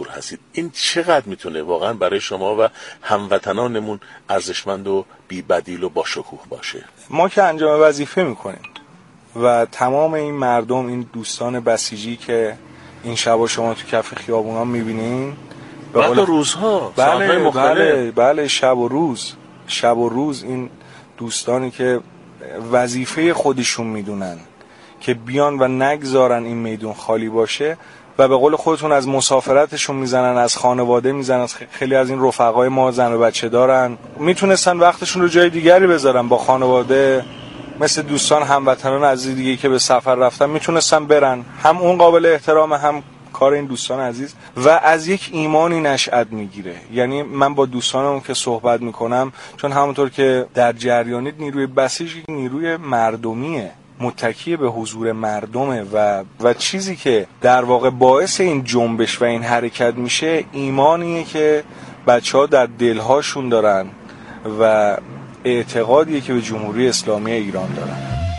حضور هستید. این چقدر میتونه واقعا برای شما و هموطنانمون ارزشمند و بی بدیل و با شکوه باشه؟ ما که انجام وظیفه میکنیم و تمام این مردم، این دوستان بسیجی که این شبا شما تو کف خیابونا میبینین، بعد روزها ساعت‌های مختلف، بله شب و روز این دوستانی که وظیفه خودشون میدونن که بیان و نگذارن این میدون خالی باشه و به قول خودتون از مسافرتشون میزنن، از خانواده میزنن. خیلی از این رفقای ما زن و بچه دارن، میتونستن وقتشون رو جای دیگری بذارن، با خانواده، مثل دوستان هموطنان عزیز دیگه که به سفر رفتن میتونستن برن. هم اون قابل احترام، هم کار این دوستان عزیز و از یک ایمانی نشأت میگیره. یعنی من با دوستانم که صحبت میکنم، چون همونطور که در جریانید، نیروی بسیج نیروی مردمیه، متکی به حضور مردمه و چیزی که در واقع باعث این جنبش و این حرکت میشه ایمانیه که بچه‌ها در دلهاشون دارن و اعتقادیه که به جمهوری اسلامی ایران دارن.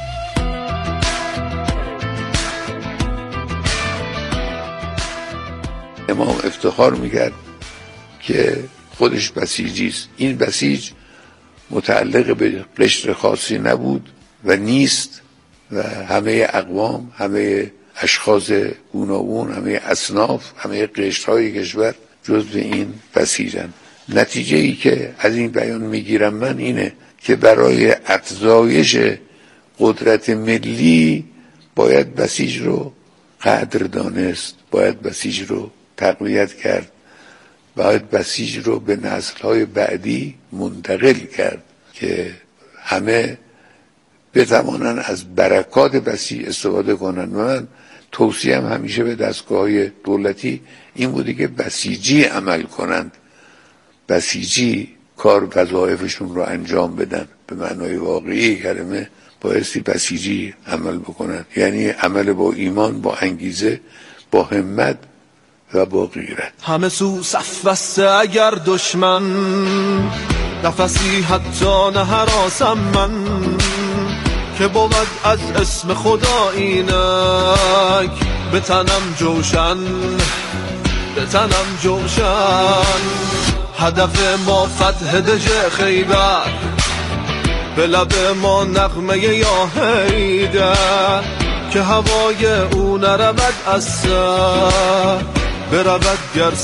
امام افتخار میکرد که خودش بسیجیست. این بسیج متعلق به قشر خاصی نبود و نیست و همه اقوام، همه اشخاص گوناگون، همه اصناف، همه قشرهای کشور جزو این بسیجن. نتیجه ای که از این بیان میگیرم من اینه که برای افزایش قدرت ملی باید بسیج رو قدر دانست، باید بسیج رو تقویت کرد، باید بسیج رو به نسل‌های بعدی منتقل کرد که همه بتوانن از برکات بسیج استفاده کنن. من توصیه‌ام همیشه به دستگاه‌های دولتی این بوده که بسیجی عمل کنند، بسیجی کار وظایفشون رو انجام بدن، به معنای واقعی کلمه بایستی بسیجی عمل بکنن، یعنی عمل با ایمان، با انگیزه، با همت و با غیرت. همه سو صف بسته اگر دشمن نفسی حتی نه هراسم من، که بود از اسم خدا اینک بتنم جوشن هدف ما فتح دژ خیبر، به لب ما نغمه یا حیدر، که هوای او نرود از سر، برود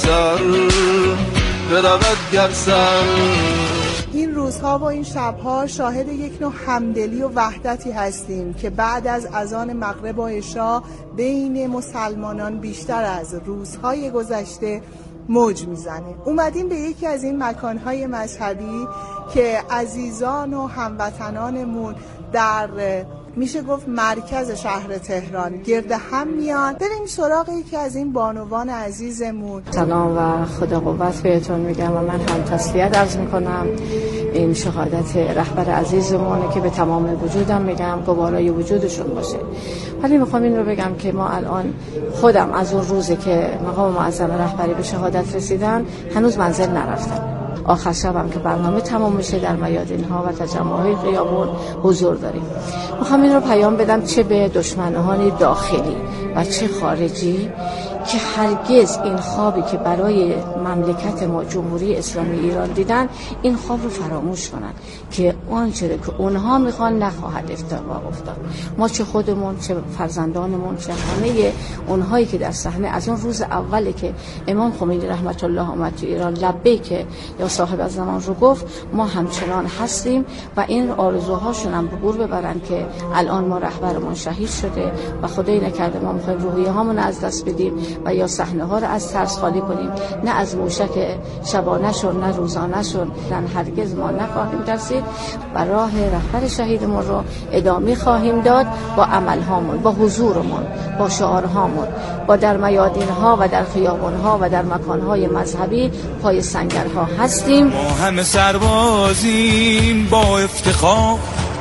گر سر. این روزها و این شبها شاهد یک نوع همدلی و وحدتی هستیم که بعد از اذان مغرب و عشا بین مسلمانان بیشتر از روزهای گذشته موج میزنه. اومدیم به یکی از این مکانهای مذهبی که عزیزان و هموطنانمون در میشه گفت مرکز شهر تهران گرد هم میان. بریم سراغ یکی از این بانوان عزیزمون. سلام و خدا قوت بهتون میگم و من هم تسلیت عرض میکنم. این شهادت رهبر عزیزمونه که به تمام وجودم میگم گوارای وجودشون باشه. ولی میخوام این رو بگم که ما الان خودم از اون روزی که مقام معظم رهبری به شهادت رسیدن هنوز منزل نرفتم. آخر شبم که برنامه تمام میشه در میادین‌ها و تجمع‌های خیابون حضور داریم. میخوام این رو پیام بدم چه به دشمنان داخلی و چه خارجی که هرگز این خوابی که برای مملکت ما جمهوری اسلامی ایران دیدن این خواب رو فراموش کنن که آنچه که اونها میخوان نخواهد اتفاق افتاد. ما چه خودمون، چه فرزندانمون، چه همه اونهایی که در صحنه از اون روز اولی که امام خمینی رحمت الله آمد تو ایران لبیک یا صاحب الزمان رو گفت، ما همچنان هستیم و این آرزوهاشون هم به گور ببرن که الان ما رهبرمون شهید شده و خدای نکرده ما میخوایم روحیه هامون از دست بدیم و یا صحنه ها رو از ترس خالی کنیم. نه از موشک شبانه شون، نه روزانه شون، نه هرگز ما نخواهیم رسید و راه رهبر شهیدمون رو ادامه خواهیم داد با عمل هامون، با حضورمون، با شعار هامون، با در میادین ها و در خیابان ها و در مکان های مذهبی پای سنگرها هستیم. ما همه سربازیم با افتخار،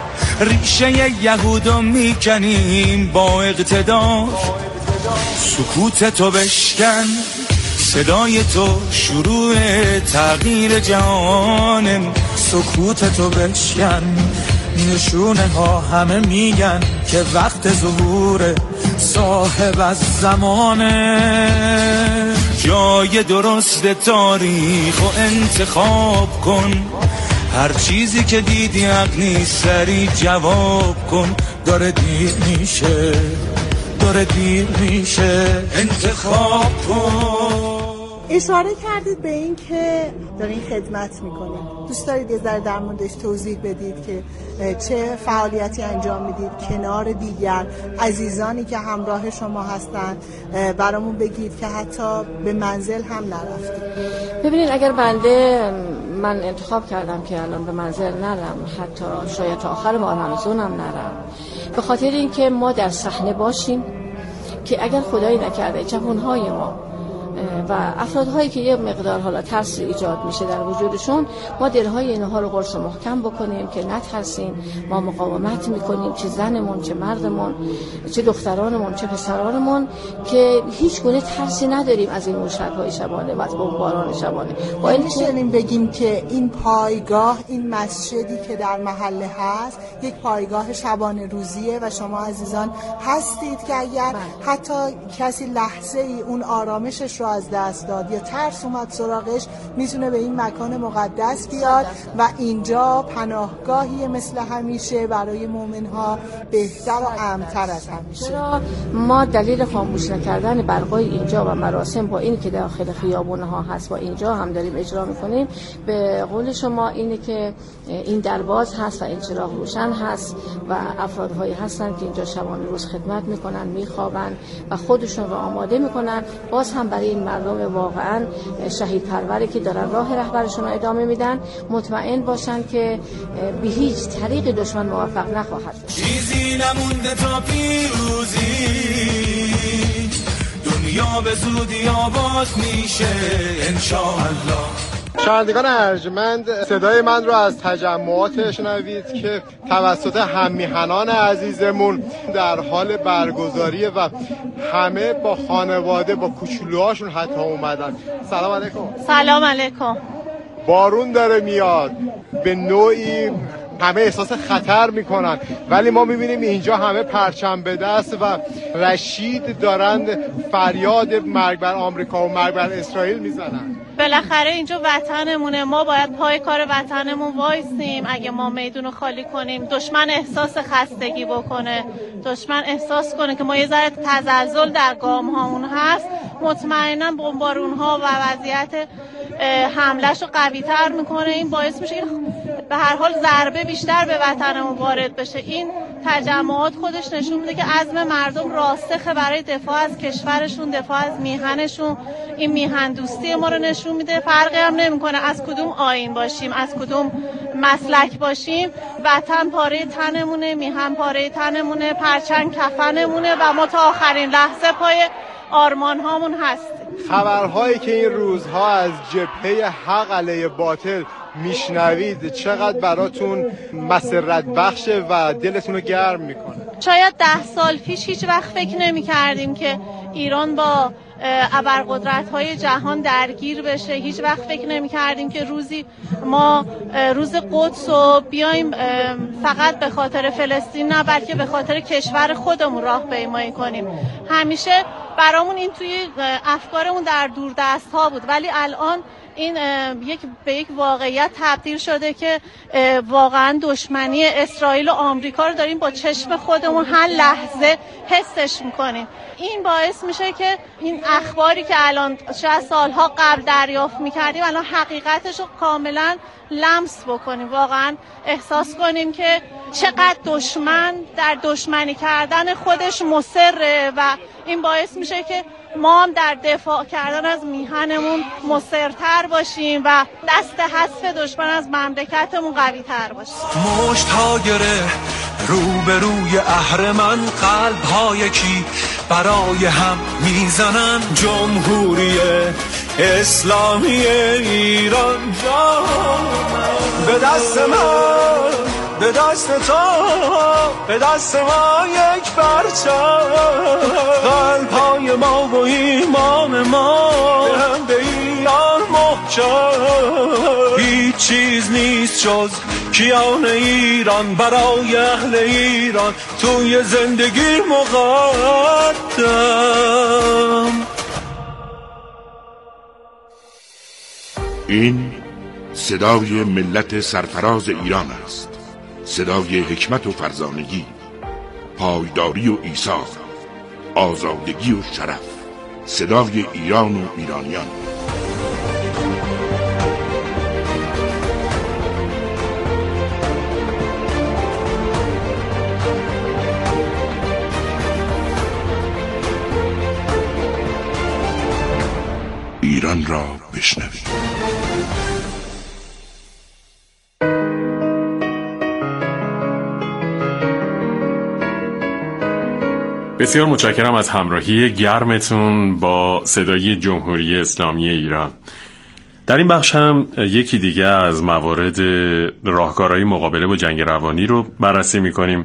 ریشه یهودو میکنیم با اقتدار. سکوت تو بشکن، صدای تو شروع تغییر جهانم. سکوت تو بشکن، نشونه ها همه میگن که وقت ظهور صاحب از زمانه. جای درست تاریخ و انتخاب کن. هر چیزی که دیدی حق نیست سری جواب کن. داره دیر میشه، داره دیر میشه، انتخاب کن. اشاره کردید به این که دارین خدمت میکنید. دوست دارید یه ذره در موردش توضیح بدید که چه فعالیتی انجام میدید کنار دیگر عزیزانی که همراه شما هستند؟ برامون بگید که حتی به منزل هم نرفتید. ببینید اگر من انتخاب کردم که الان به منزل نرم، حتی شاید تا آخر ماه رمضانم نرم، به خاطر اینکه ما در صحنه باشیم که اگر خدایی نکرده جوانهای ما و افرادهایی که یه مقدار حالا ترس ایجاد میشه در وجودشون، ما دلهای اینها رو قرص محکم بکنیم که نترسیم، ما مقاومت میکنیم، چه زنمون چه مردمون، چه دخترانمون چه پسرانمون، که هیچ گونه ترسی نداریم از این موشک‌های شبانه و از بمباران شبانه. با این می‌تونیم بگیم که این پایگاه، این مسجدی که در محله هست یک پایگاه شبانه روزیه و شما عزیزان هستید که اگر حتی کسی لحظه ای اون آرامشش رو از دست داد یا ترس اومد سراغش، میتونه به این مکان مقدس بیاد و اینجا پناهگاهی مثل همیشه برای مومنها بهتر و امن‌تر از همیشه. ما دلیل خاموش نکردن برقای اینجا و مراسم با این که داخل خیابون‌ها هست و اینجا هم داریم اجرا میکنیم، به قول شما اینه که این درباز هست و این چراغ روشن هست و افرادهایی هستن که اینجا شبانه روز خدمت میکنن، میخوابن و خودشون رو آماده میکنن باز هم برای این مردم واقعا شهید پروری که دارن راه رهبرشون رو ادامه میدن، مطمئن باشن که به هیچ طریق دشمن موفق نخواهد. چیزی نمونده تا پیروزی، دنیا به زودی آباد میشه انشاءالله. شنوندگان ارجمند، صدای من رو از تجمعات شنوید که توسط هممیهنان عزیزمون در حال برگزاریه و همه با خانواده با کوچولوهاشون حتی اومدن. سلام علیکم. سلام علیکم. بارون داره میاد، به نوعی همه احساس خطر میکنن، ولی ما میبینیم اینجا همه پرچم به دست و رشید دارند فریاد مرگ بر آمریکا و مرگ بر اسرائیل میزنن. بالاخره اینجا وطنمونه، ما باید پای کار وطنمون وایسیم. اگه ما میدون رو خالی کنیم، دشمن احساس خستگی بکنه، دشمن احساس کنه که ما یه ذره تزلزل در گام هامون هست، مطمئنا بمبارون ها و وضعیت حملهش رو قوی تر میکنه. این باعث میشه به هر حال ضربه بیشتر به وطنمون وارد بشه. این تجمعات خودش نشون میده که عزم مردم راسخه برای دفاع از کشورشون، دفاع از میهنشون. این میهن دوستی ما رو نشون میده. فرقی هم نمیکنه از کدوم آیین باشیم، از کدوم مسلک باشیم، وطن پاره تنمونه، میهن پاره تنمونه، پرچم کفنمونه و ما تا آخرین لحظه پای آرمان هامون هستیم. خبرهایی که این روزها از جبهه حق علیه باطل میشنوید چقدر براتون مسرت بخشه و دلتون رو گرم میکنه؟ شاید 10 سال پیش هیچ وقت فکر نمی کردیم که ایران با ابرقدرت‌های جهان درگیر بشه. هیچ وقت فکر نمی کردیم که روزی ما روز قدس رو بیایم فقط به خاطر فلسطین نه، بلکه به خاطر کشور خودمون راهپیمایی کنیم. همیشه برامون این توی افکارمون در دوردست ها بود، ولی الان این به یک واقعیت تبدیل شده که واقعا دشمنی اسرائیل و آمریکا رو داریم با چشم خودمون هر لحظه حسش میکنیم. این باعث میشه که این اخباری که الان شاید سالها قبل دریافت میکردیم الان حقیقتش رو کاملا لمس بکنیم، واقعا احساس کنیم که چقدر دشمن در دشمنی کردن خودش مصره و این باعث میشه که ما هم در دفاع کردن از میهنمون مصرتر باشیم و دست حذف دشمن از مملکتمون قوی تر باشه. مشت ها گره روبروی اهرمن، قلب ها یکی برای هم میزنن. جمهوری اسلامی ایران به دست من، به دست تو، به دست ما یک پرچم. قلب‌های ما و ایمان ما به ایران محکم. هیچ چیز نیست جز کیان ایران برای اهل ایران توی زندگی مقدم. این صدای ملت سرفراز ایران است، صدای حکمت و فرزانگی، پایداری و ایثار، آزادگی و شرف، صدای ایران و ایرانیان. ایران را بشنوید. بسیار متشکرم از همراهی گرمتون با صدای جمهوری اسلامی ایران. در این بخش هم یکی دیگه از موارد راهکارهای مقابله با جنگ روانی رو بررسی می‌کنیم.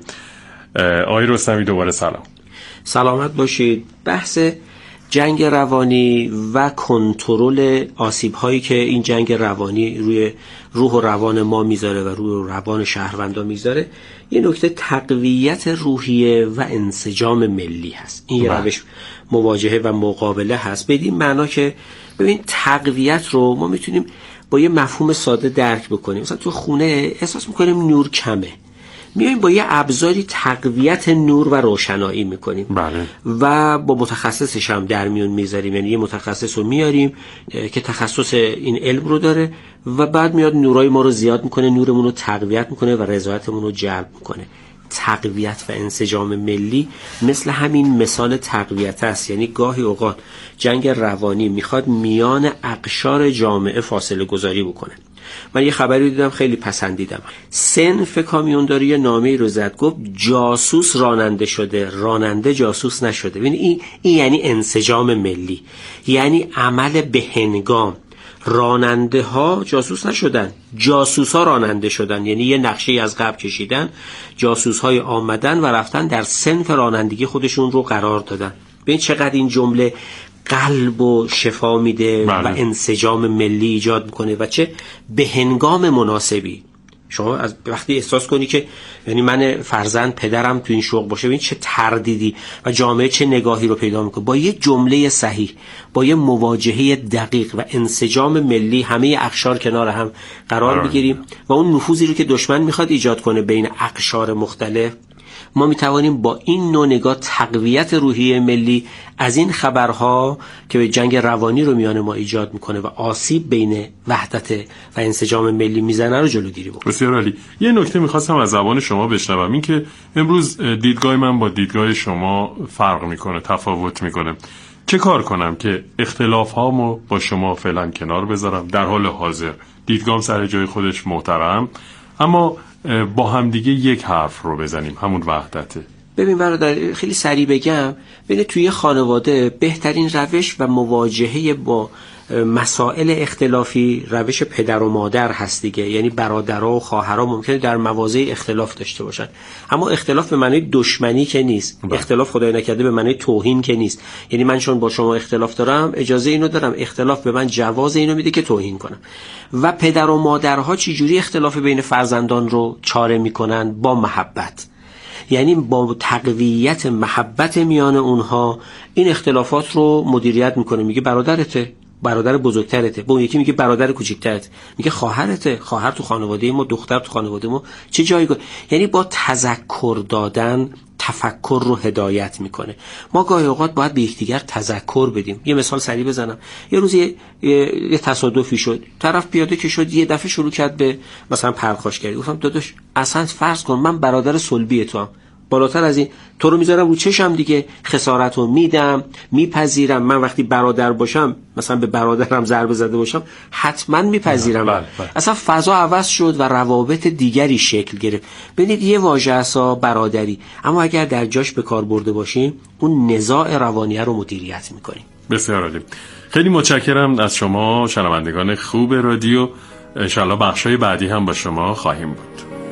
آقای رستمی دوباره سلام. سلامت باشید. بحث جنگ روانی و کنترل آسیب‌هایی که این جنگ روانی روی روح و روان ما میذاره و روی روان شهروندا میذاره، یه نکته تقویت روحیه و انسجام ملی هست. این یه روش مواجهه و مقابله هست. بدین معنا که ببین تقویت رو ما میتونیم با یه مفهوم ساده درک بکنیم. مثلا تو خونه احساس میکنیم نور کمه، میایم با یه ابزاری تقویت نور و روشنایی میکنیم. بله. و با متخصصش هم در میون میذاریم، یعنی یه متخصص رو میاریم که تخصص این علم رو داره و بعد میاد نورای ما رو زیاد میکنه، نورمون رو تقویت میکنه و رضایتمون رو جلب میکنه. تقویت و انسجام ملی مثل همین مثال تقویت است. یعنی گاهی اوقات جنگ روانی میخواد میان اقشار جامعه فاصله گذاری بکنه. من یه خبری دیدم خیلی پسندیدم. صنف کامیونداری نامه‌ای رو زد، گفت جاسوس راننده شده، راننده جاسوس نشده. ببین این یعنی انسجام ملی، یعنی عمل به هنگام. راننده ها جاسوس نشدن، جاسوس ها راننده شدن. یعنی یه نقشه از قبل کشیدن، جاسوس های آمدن و رفتن در صنف رانندگی خودشون رو قرار دادن. ببین چقدر این جمله قلب و شفا میده. بله. و انسجام ملی ایجاد میکنه و چه به هنگام مناسبی. شما از وقتی احساس کنی که یعنی من فرزند پدرم تو این شوق باشه، ببین چه تردیدی و جامعه چه نگاهی رو پیدا میکنه. با یه جمله صحیح، با یه مواجهه دقیق و انسجام ملی همه اقشار کنار هم قرار بگیریم و اون نفوذی رو که دشمن میخواد ایجاد کنه بین اقشار مختلف، ما میتوانیم با این نوع نگاه تقویت روحیه ملی از این خبرها که به جنگ روانی رو میان ما ایجاد میکنه و آسیب بین وحدت و انسجام ملی میزنه رو جلوگیری بکنه. بسیار عالی. یه نکته میخواستم از زبان شما بشنوم، این که امروز دیدگاه من با دیدگاه شما فرق میکنه، تفاوت میکنه. چه کار کنم که اختلاف هامو با شما فعلا کنار بذارم؟ در حال حاضر دیدگاهم سر جای خودش محترم، اما با هم دیگه یک حرف رو بزنیم، همون وحدته. ببین برادر، خیلی سریع بگم، ببین توی خانواده بهترین روش و مواجهه با مسائل اختلافی روش پدر و مادر هست دیگه. یعنی برادرها و خواهرها ممکنه در مواضع اختلاف داشته باشن، اما اختلاف به معنی دشمنی که نیست. اختلاف خدای نکرده به معنی توهین که نیست. یعنی من چون با شما اختلاف دارم اجازه اینو دارم، اختلاف به من جواز اینو میده که توهین کنم. و پدر و مادرها چجوری اختلاف بین فرزندان رو چاره میکنن؟ با محبت. یعنی با تقویت محبت میان اونها این اختلافات رو مدیریت میکنه. میگه برادرته، برادر بزرگترته، با اون یکی میگه برادر کوچیکترته، میگه خواهرته، خواهر تو خانواده ما، دختر تو خانواده ما چه جایگاه. یعنی با تذکر دادن تفکر رو هدایت میکنه. ما گاهی اوقات باید به یکدیگر تذکر بدیم. یه مثال سریع بزنم. یه روز یه تصادفی شد، طرف پیاده که شد یه دفعه شروع کرد به مثلا پرخاشگری. گفتم داداش اصلا فرض کن من برادر صلبی تو هم، بالاتر از این تو رو میذارم رو چشم دیگه، خسارت رو میدم، میپذیرم. من وقتی برادر باشم، مثلا به برادرم ضربه زده باشم، حتما میپذیرم. بله. اصلا فضا عوض شد و روابط دیگری شکل گرفت. ببینید یه واژه اسا برادری، اما اگر در جاش به کار برده باشیم اون نزاع روانیه رو مدیریت میکنیم. بسیار عالی. خیلی متشکرم از شما شنوندگان خوب رادیو. انشالله بخشای بعدی هم با شما خواهیم بود.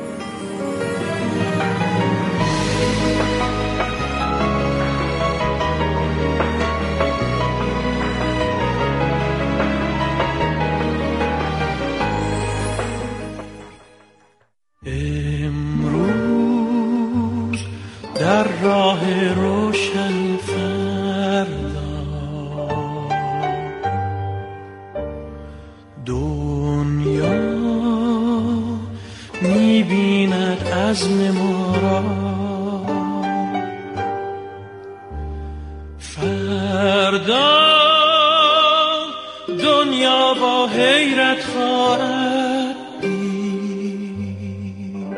امروز در راه روشن فردا دنیا می‌بیند عزم ما را، فردا دنیا با حیرت خواهد دید.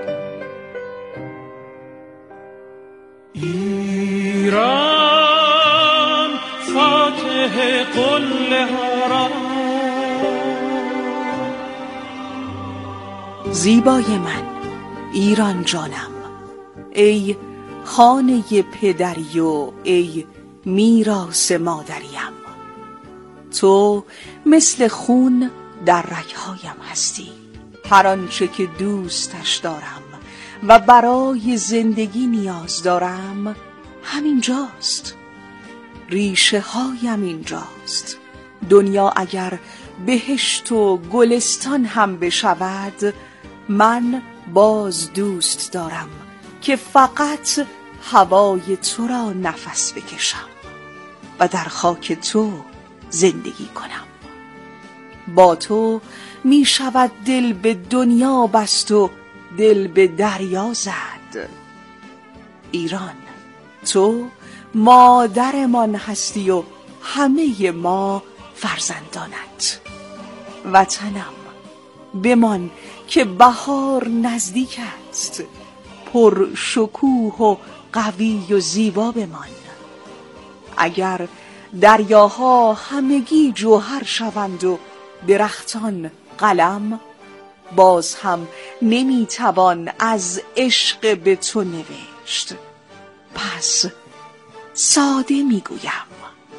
ایران فاتح قله ها را. زیبای من، ایران جانم، ای خانه پدری و ای میراث مادریم. تو مثل خون در رگ‌هایم هستی. هر آنچه که دوستش دارم و برای زندگی نیاز دارم همینجاست. ریشه هایم اینجاست. دنیا اگر بهشت و گلستان هم بشود، من باز دوست دارم که فقط هوای تو را نفس بکشم و در خاک تو زندگی کنم. با تو می شود دل به دنیا بست و دل به دریا زد. ایران، تو مادرمان هستی و همه ما فرزندانت. وطنم، بمان که بهار نزدیک است. پر شکوه و قوی و زیبا بمان. اگر دریاها همگی جوهر شوند و درختان قلم، باز هم نمیتوان از عشق به تو نوشت. پس ساده میگویم،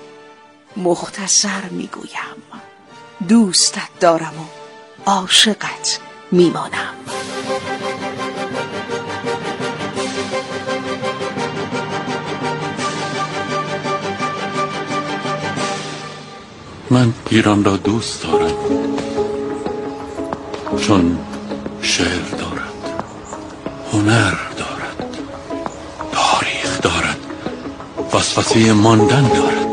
مختصر میگویم، دوستت دارم و عاشقت میمانم. من ایران را دوست دارم، چون شعر دارد، هنر دارد، تاریخ دارد، وسوسه ماندن دارد.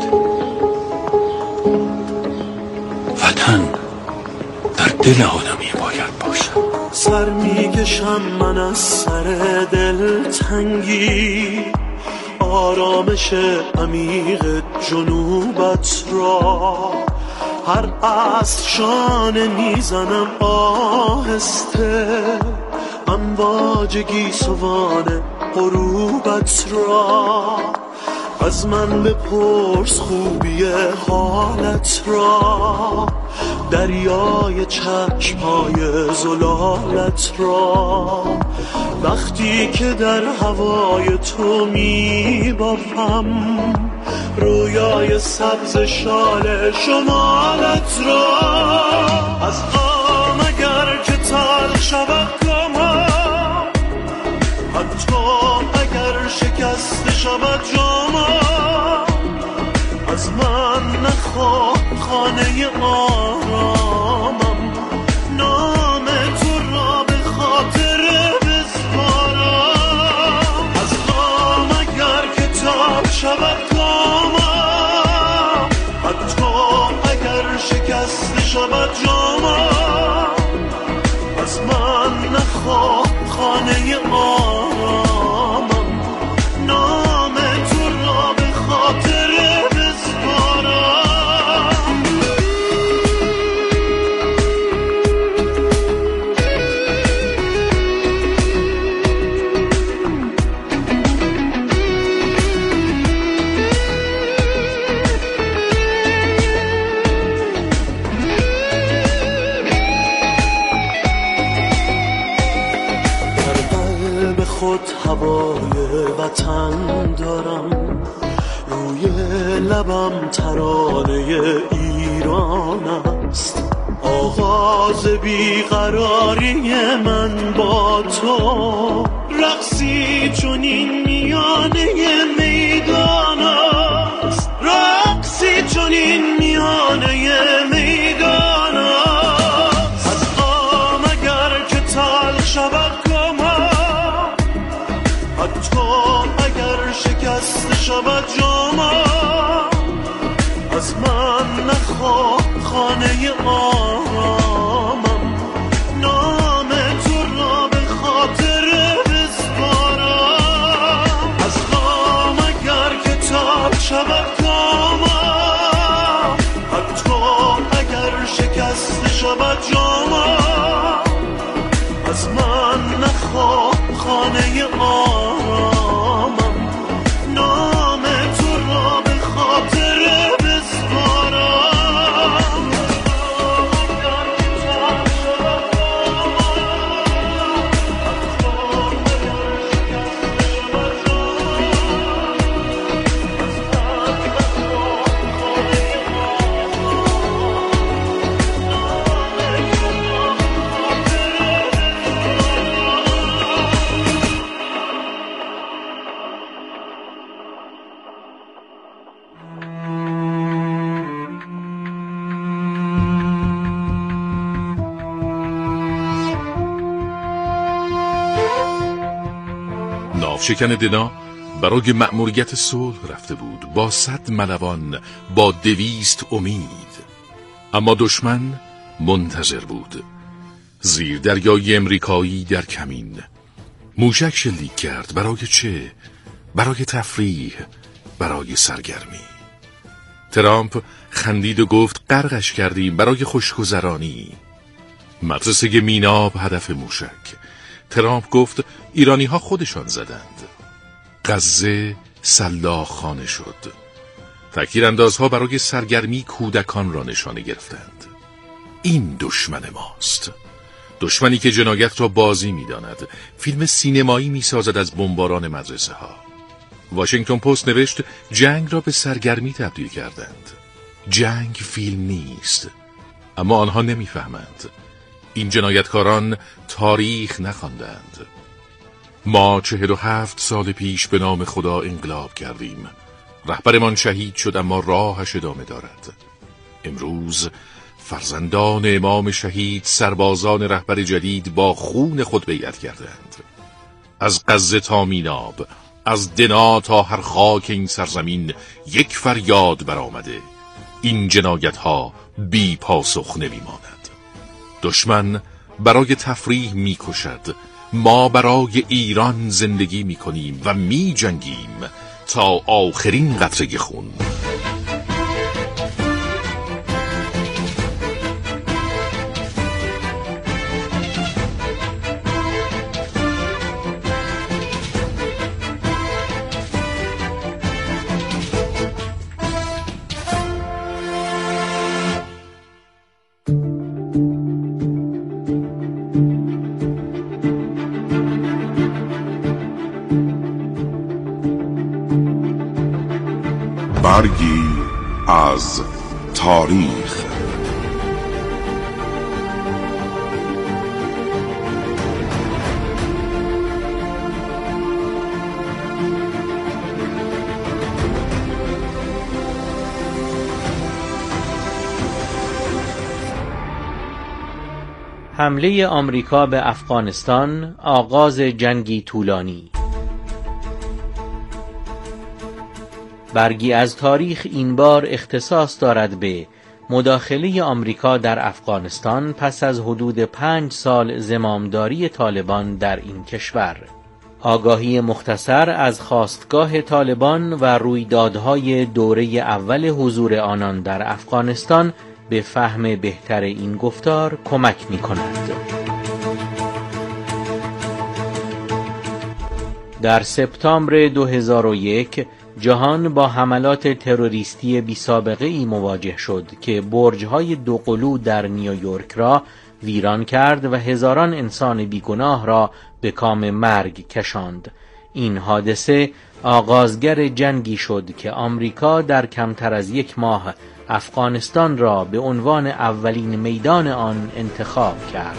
وطن در دل آدمی باید باشد. سر میکشم من از سر دلتنگی، آرامش عمیق جنوبت را. هر عصر شانه میزنم آهسته، امواج گیسوان غروبت را. از من بپرس خوبی حالت را، دریای چشمهای زلالت را. وقتی که در هوای تو میبافم رویای سبز شال شمالت را. از غم اگر که تلخ شود غمم، حتی اگر شکست شود جامم، از من نخواه خانه آرامم، نام تو را به خاطر بسپارم. از غم اگر که تلخ شود غمم، حتی اگر شکست شود جامم، از من نخواه خانه آرامم، نام تو را به خاطر بسپارم. خود هوای وطن دارم، روی لبم ترانه ایران است. آغاز بیقراری من با تو، رقصی چنین میانه میدان است، رقصی چنین میانه میدان است. از غم اگر که تلخ شود حتی اگر شکست شود جامم، از من نخواه خانه آرامم، نام تو را به خاطر بسپارم. از غم اگر کتاب شود کامم، حتی اگر شکست شود جامم، از من نخواه خانه آرامم، نام تو را به خاطر بسپارم. ناوشکن دنا برای مأموریت صلح رفته بود با 100 ملوان، با 200 امید. اما دشمن منتظر بود. زیر دریای امریکایی در کمین موشک شلیک کرد. برای چه؟ برای تفریح، برای سرگرمی. ترامپ خندید و گفت غرقش کردیم برای خوشگذرانی. مدرسه میناب هدف موشک. ترامپ گفت ایرانی ها خودشان زدند. غزه سلاخخانه شد. تکیراندازها برای سرگرمی کودکان را نشانه گرفتند. این دشمن ماست. دشمنی که جنایت را بازی می داند. فیلم سینمایی می سازد از بمباران مدرسه ها. واشنگتن پست نوشت جنگ را به سرگرمی تبدیل کردند. جنگ فیلم نیست. اما آنها نمی فهمند. این جنایتکاران تاریخ نخواندند. ما 47 سال پیش به نام خدا انقلاب کردیم. رهبرمان شهید شد اما راهش ادامه دارد. امروز فرزندان امام شهید، سربازان رهبر جدید با خون خود بیعت کردند. از غزه تا میناب، از دنا تا هر خاک این سرزمین یک فریاد برآمده. این جنایت ها بی پاسخ نمیماند. دشمن برای تفریح میکشد. ما برای ایران زندگی میکنیم و میجنگیم تا آخرین قطره خون. برگی از تاریخ. حمله آمریکا به افغانستان، آغاز جنگی طولانی. برگی از تاریخ این بار اختصاص دارد به مداخله آمریکا در افغانستان پس از حدود 5 سال زمامداری طالبان در این کشور. آگاهی مختصر از خاستگاه طالبان و رویدادهای دوره اول حضور آنان در افغانستان به فهم بهتر این گفتار کمک می کند. در سپتامبر 2001 جهان با حملات تروریستی بی سابقه ای مواجه شد که برج‌های دوقلو در نیویورک را ویران کرد و هزاران انسان بیگناه را به کام مرگ کشاند. این حادثه آغازگر جنگی شد که آمریکا در کمتر از 1 ماه افغانستان را به عنوان اولین میدان آن انتخاب کرد.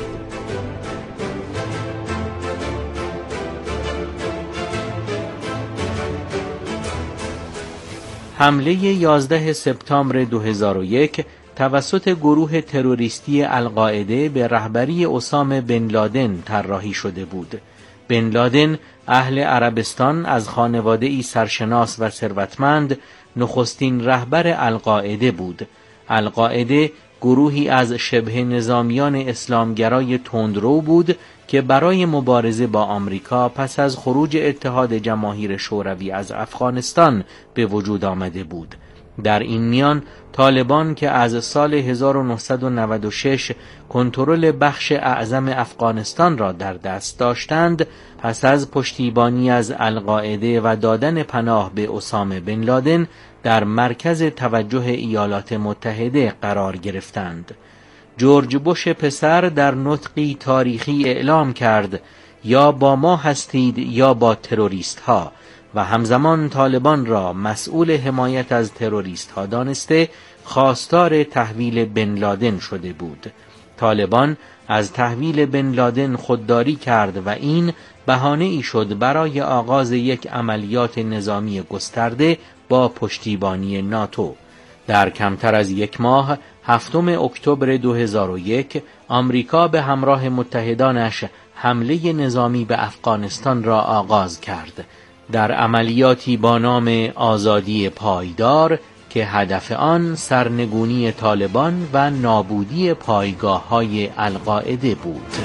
حمله 11 سپتامبر 2001 توسط گروه تروریستی القاعده به رهبری اسامه بن لادن طراحی شده بود. بن لادن اهل عربستان از خانواده‌ای سرشناس و ثروتمند نخستین رهبر القاعده بود. القاعده گروهی از شبه نظامیان اسلامگرای تندرو بود که برای مبارزه با آمریکا پس از خروج اتحاد جماهیر شوروی از افغانستان به وجود آمده بود. در این میان طالبان که از سال 1996 کنترل بخش اعظم افغانستان را در دست داشتند، پس از پشتیبانی از القاعده و دادن پناه به اسامه بن لادن در مرکز توجه ایالات متحده قرار گرفتند. جورج بوش پسر در نطقی تاریخی اعلام کرد یا با ما هستید یا با تروریست ها و همزمان طالبان را مسئول حمایت از تروریست ها دانسته خواستار تحویل بن لادن شده بود. طالبان از تحویل بن لادن خودداری کرد و این بهانه ای شد برای آغاز یک عملیات نظامی گسترده با پشتیبانی ناتو. در کمتر از یک ماه 7 اکتبر 2001 آمریکا به همراه متحدانش حمله نظامی به افغانستان را آغاز کرد در عملیاتی با نام آزادی پایدار که هدف آن سرنگونی طالبان و نابودی پایگاه‌های القاعده بود.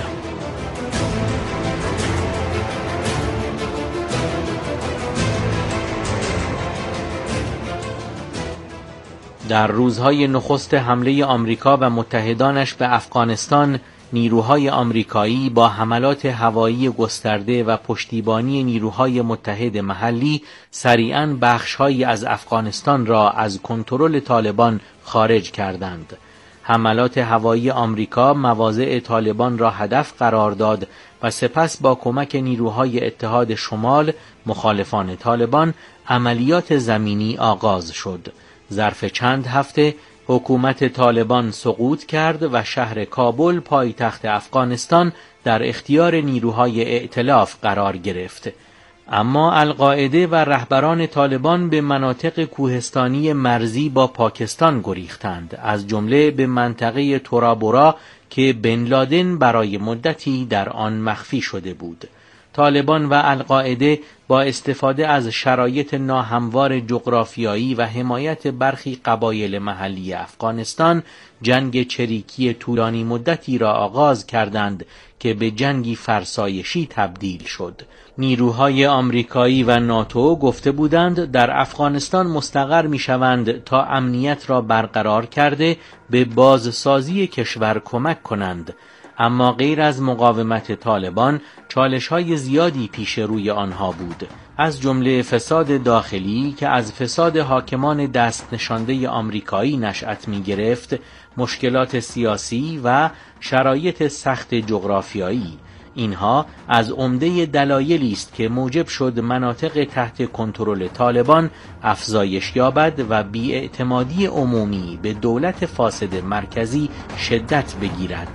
در روزهای نخست حمله آمریکا و متحدانش به افغانستان، نیروهای آمریکایی با حملات هوایی گسترده و پشتیبانی نیروهای متحد محلی سریعاً بخش‌هایی از افغانستان را از کنترل طالبان خارج کردند. حملات هوایی آمریکا مواضع طالبان را هدف قرار داد و سپس با کمک نیروهای اتحاد شمال مخالفان طالبان عملیات زمینی آغاز شد. ظرف چند هفته حکومت طالبان سقوط کرد و شهر کابل پایتخت افغانستان در اختیار نیروهای ائتلاف قرار گرفت. اما القاعده و رهبران طالبان به مناطق کوهستانی مرزی با پاکستان گریختند، از جمله به منطقه تورابورا که بن لادن برای مدتی در آن مخفی شده بود. طالبان و القاعده با استفاده از شرایط ناهموار جغرافیایی و حمایت برخی قبایل محلی افغانستان جنگ چریکی طولانی مدتی را آغاز کردند که به جنگی فرسایشی تبدیل شد. نیروهای آمریکایی و ناتو گفته بودند در افغانستان مستقر می‌شوند تا امنیت را برقرار کرده به بازسازی کشور کمک کنند، اما غیر از مقاومت طالبان چالش‌های زیادی پیش روی آنها بود، از جمله فساد داخلی که از فساد حاکمان دست نشانده آمریکایی نشأت می‌گرفت، مشکلات سیاسی و شرایط سخت جغرافیایی. اینها از عمده دلایلی است که موجب شد مناطق تحت کنترل طالبان افزایش یابد و بی‌اعتمادی عمومی به دولت فاسد مرکزی شدت بگیرد.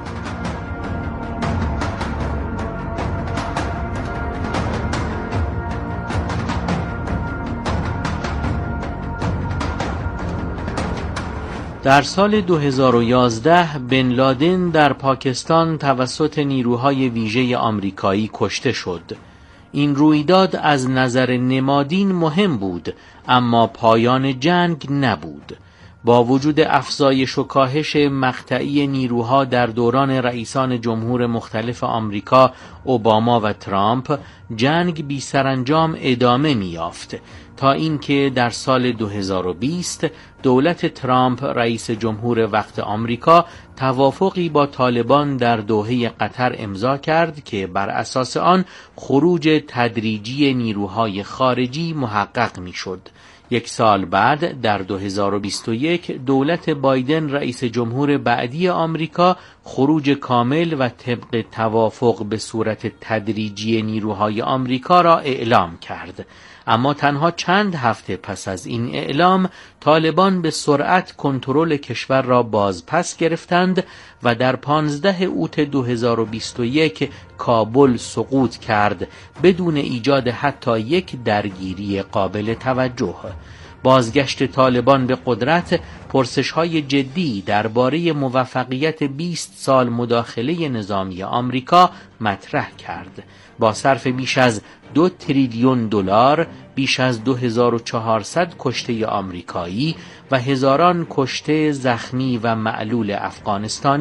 در سال 2011 بن لادن در پاکستان توسط نیروهای ویژه آمریکایی کشته شد. این رویداد از نظر نمادین مهم بود، اما پایان جنگ نبود. با وجود افزایش و کاهش مقطعی نیروها در دوران رئیسان جمهور مختلف آمریکا، اوباما و ترامپ، جنگ بی سرانجام ادامه می‌یافت تا اینکه در سال 2020 دولت ترامپ رئیس جمهور وقت آمریکا توافقی با طالبان در دوحه قطر امضا کرد که بر اساس آن خروج تدریجی نیروهای خارجی محقق می‌شد. یک سال بعد در 2021 دولت بایدن رئیس جمهور بعدی آمریکا خروج کامل و طبق توافق به صورت تدریجی نیروهای آمریکا را اعلام کرد. اما تنها چند هفته پس از این اعلام طالبان به سرعت کنترل کشور را بازپس گرفتند و در 15 اوت 2021 کابل سقوط کرد بدون ایجاد حتی یک درگیری قابل توجه. بازگشت طالبان به قدرت پرسش‌های جدی درباره موفقیت 20 سال مداخله نظامی آمریکا مطرح کرد. با صرف بیش از $2 تریلیون بیش از 2400 کشته آمریکایی و هزاران کشته، زخمی و معلول افغانستانی